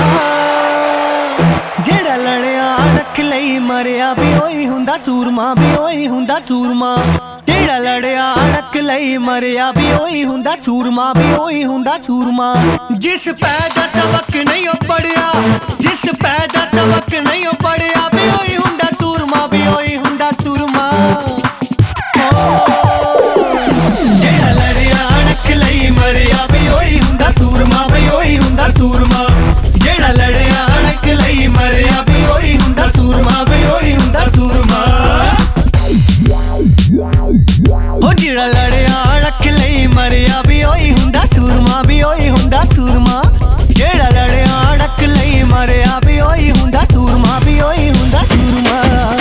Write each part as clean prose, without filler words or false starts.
ਜਿਹੜਾ ਲੜਿਆ ਅਣਖ ਲਈ ਮਰਿਆ ਵੀ ਉਹੀ ਹੁੰਦਾ ਸੂਰਮਾ, ਵੀ ਉਹੀ ਹੁੰਦਾ ਸੂਰਮਾ। ਜਿਹੜਾ ਲੜਿਆ ਅਣਖ ਲਈ ਮਰਿਆ ਵੀ ਉਹੀ ਹੁੰਦਾ ਸੂਰਮਾ, ਵੀ ਉਹੀ ਹੁੰਦਾ ਸੂਰਮਾ। ਜਿਸ ਪੈ ਦਾ ਸਬਕ ਨਹੀਂ ਉਹ ਪੜਿਆ, ਜਿਸ ਪੈ ਦਾ ਸਬਕ ਨਹੀਂ ਉਹ ਪੜਿਆ ਵੀ ਉਹੀ ਹੁੰਦਾ ਸੂਰਮਾ, ਵੀ ਉਹੀ ਹੁੰਦਾ ਸੂਰਮਾ। ਜਿਹੜਾ ਲੜਿਆ ਅਣਖ ਲਈ ਮਰਿਆ ਵੀ ਉਹੀ ਹੁੰਦਾ ਸੂਰਮਾ, ਵੀ ਉਹੀ ਹੁੰਦਾ ਸੂਰਮਾ। ਜਿਹੜਾ ਲੜਿਆ ਅਣਖ ਲਈ ਮਰਿਆ ਵੀ ਉਹੀ ਹੁੰਦਾ ਸੂਰਮਾ, ਵੀ ਉਹੀ ਹੁੰਦਾ ਸੂਰਮਾ। ਉਹ ਜਿਹੜਾ ਲੜਿਆ ਅਣਖ ਲਈ ਮਰਿਆ ਵੀ ਉਹੀ ਹੁੰਦਾ ਸੂਰਮਾ, ਵੀ ਉਹੀ ਹੁੰਦਾ ਸੂਰਮਾ। ਜਿਹੜਾ ਲੜਿਆ ਅਣਖ ਲਈ ਮਰਿਆ ਵੀ ਉਹੀ ਹੁੰਦਾ ਸੂਰਮਾ, ਵੀ ਉਹੀ ਹੁੰਦਾ ਸੂਰਮਾ।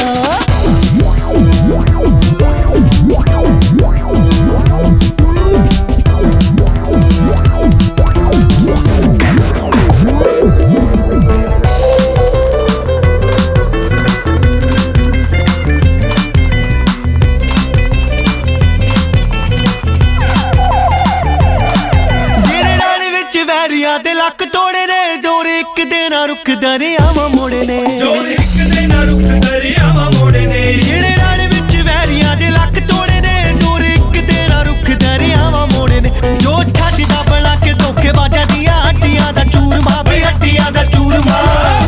ਵੈਰੀਆਂ ਦੇ ਲੱਕ ਤੋੜੇ ਨੇ, ਜੋਰ ਇੱਕ ਦੇ ਨਾ ਰੁੱਖ ਦਰਿਆਵਾਂ ਮੋੜੇ ਨੇ, ਜੋਰ ਇੱਕ ਦੇ ਨਾ ਰੁੱਖ ਦਰਿਆਵਾਂ ਮੋੜੇ ਨੇ। ਜਿਹੜੇ ਰਣ ਵਿੱਚ ਵੈਰੀਆਂ ਦੇ ਲੱਕ ਤੋੜੇ ਨੇ, ਜੋਰ ਇੱਕ ਦੇ ਨਾ ਰੁੱਖ ਦਰਿਆਵਾਂ ਮੋੜੇ ਨੇ। ਜੋ ਛੱਡਦਾ ਬਣਾ ਕੇ ਧੋਖੇਬਾਜ਼ਾਂ ਦੀਆਂ ਹੱਡੀਆਂ ਦਾ ਚੂਰਮਾ, ਵੀ ਹੱਡੀਆਂ ਦਾ ਚੂਰਮਾ।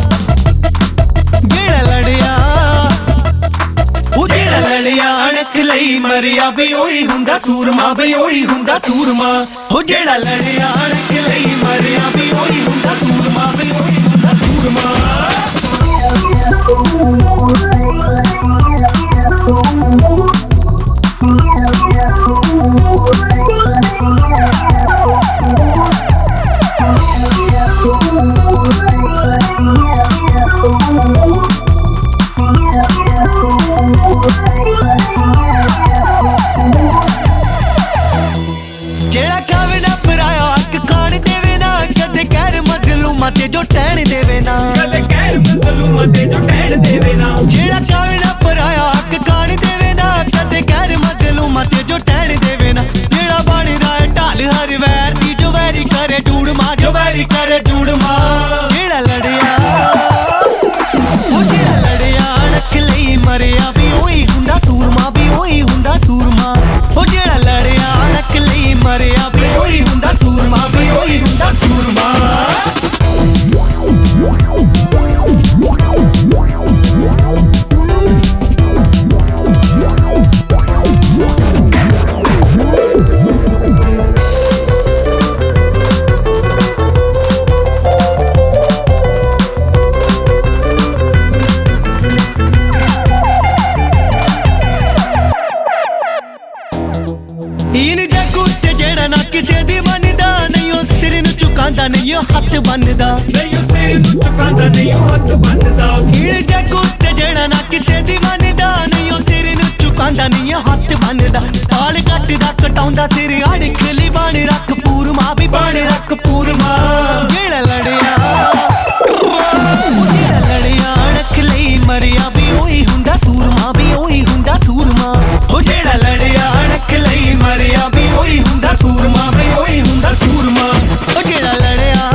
ਜਿਹੜਾ ਲੜਿਆ ਉਹ ਜਿਹੜਾ ਲੜਿਆ ਅਣਖ ਲਈ ਮਰਿਆ ਵੀ ਉਹੀ ਹੁੰਦਾ ਸੂਰਮਾ, ਵੀ ਉਹੀ ਹੁੰਦਾ ਸੂਰਮਾ। ਉਹ ਜਿਹੜਾ ਲੜਿਆ ਅਣਖ ਲਈ ਮਰਿਆ ਵੀ ਉਹੀ ਹੁੰਦਾ ਸੂਰਮਾ, ਵੀ ਉਹੀ ਹੁੰਦਾ ਸੂਰਮਾ। ਜਿਹੜਾ ਖਾਵੇ ਨਾ ਪਰਾਇਆ ਹੱਕ ਖਾਣ ਦੇਵੇ ਨਾ, ਕਦੇ ਕਹਿਰ ਮਜ਼ਲੂਮਾਂ ਤੇ ਜੋ ਟਹਿਣ ਦੇਵੇ ਨਾ, ਕਦੇ ਕਹਿਰ ਮਜ਼ਲੂਮਾਂ ਤੇ ਜੋ ਟਹਿਣ ਦੇਵੇ ਨਾ। ਜਿਹੜਾ ਖਾਵੇ ਨਾ ਪਰਾਇਆ ਹੱਕ ਖਾਣ ਦੇਵੇ ਨਾ, ਕਦੇ ਕਹਿਰ ਮਜ਼ਲੂਮਾਂ ਤੇ ਜੋ ਟਹਿਣ ਦੇਵੇ ਨਾ। ਜਿਹੜਾ ਬਣਦਾ ਹੈ ਢਾਲ ਹਰ ਵੈਰ ਦੀ, ਜੋ ਵੈਰੀ ਕਰੇ ਢੂੜਮਾ, ਜੋ ਵੈਰੀ ਕਰੇ ਢੂੜਮਾ। ਜਿਹੜਾ ਲੜਿਆ ਉਹ ਜਿਹੜਾ ਲੜਿਆ ਅਣਖ ਲਈ ਮਰਿਆ ਵੀ ਉਹੀ ਹੁੰਦਾ ਸੂਰਮਾ, ਵੀ ਉਹੀ ਹੁੰਦਾ ਸੂਰਮਾ। ਉਹ ਜਿਹੜਾ ਲੜਿਆ ਅਣਖ ਲਈ ਮਰਿਆ ਵੀ ਉਹੀ ਹੁੰਦਾ ਸੂਰਮਾ, ਵੀ ਉਹੀ ਹੁੰਦਾ ਸੂਰਮਾ। ਈਨ ਜੱਗੂ ਤੇ ਜਿਹੜਾ ਨਾ ਕਿਸੇ ਦੀ ਮੰਨਦਾ, ਨਹੀਂ ਉਹ ਸਿਰ ਨੂੰ ਝੁਕਾਉਂਦਾ, ਨਹੀਂ ਉਹ ਹੱਥ ਬੰਨਦਾ, ਨਹੀਂ ਉਹ ਸਿਰ ਨੂੰ ਝੁਕਾਉਂਦਾ, ਨਹੀਂ ਉਹ ਹੱਥ ਬੰਨਦਾ। ਈਨ ਜੱਗੂ ਤੇ ਜਿਹੜਾ ਨਾ ਕਿਸੇ ਦੀ ਮੰਨਦਾ, ਨਹੀਂ ਉਹ ਸਿਰ ਨੂੰ ਝੁਕਾਉਂਦਾ, ਨਹੀਂ ਉਹ ਹੱਥ ਬੰਨਦਾ। ਪਾਲ ਕੱਟਦਾ ਕਟਾਉਂਦਾ ਸਿਰ ਅਣਖ ਲਈ ਬਾਣ ਰੱਖ ਪੂਰਮਾ, ਵੀ ਬਾਣ ਰੱਖ ਪੂਰਮਾ। ਜਿਹੜਾ ਲੜਿਆ ਜਿਹੜਾ ਲੜਿਆ ਅਣਖ ਲਈ ਮਰਿਆ ਵੀ ਉਹੀ ਹੁੰਦਾ ਸੂਰਮਾ, ਵੀ ਉਹੀ ਹੁੰਦਾ ਸੂਰਮਾ। ਉਹ ਜਿਹੜਾ ਲੜਿਆ ਅਣਖ ਲਈ ਮਰਿਆ ਵੀ ਉਹੀ ਹੁੰਦਾ ਸੂਰਮਾ, ਵੀ ਉਹੀ ਹੁੰਦਾ ਸੂਰਮਾ। ਉਹ ਜਿਹੜਾ ਲੜਿਆ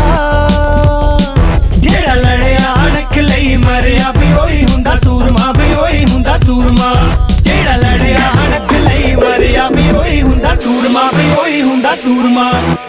ਅਣਖ ਲਈ ਮਰਿਆ ਵੀ ਉਹੀ ਹੁੰਦਾ ਸੂਰਮਾ, ਵੀ ਉਹੀ ਹੁੰਦਾ ਸੂਰਮਾ। ਜਿਹੜਾ ਲੜਿਆ ਅਣਖ ਲਈ ਮਰਿਆ ਵੀ ਉਹੀ ਹੁੰਦਾ ਸੂਰਮਾ, ਵੀ ਉਹੀ ਹੁੰਦਾ ਸੂਰਮਾ।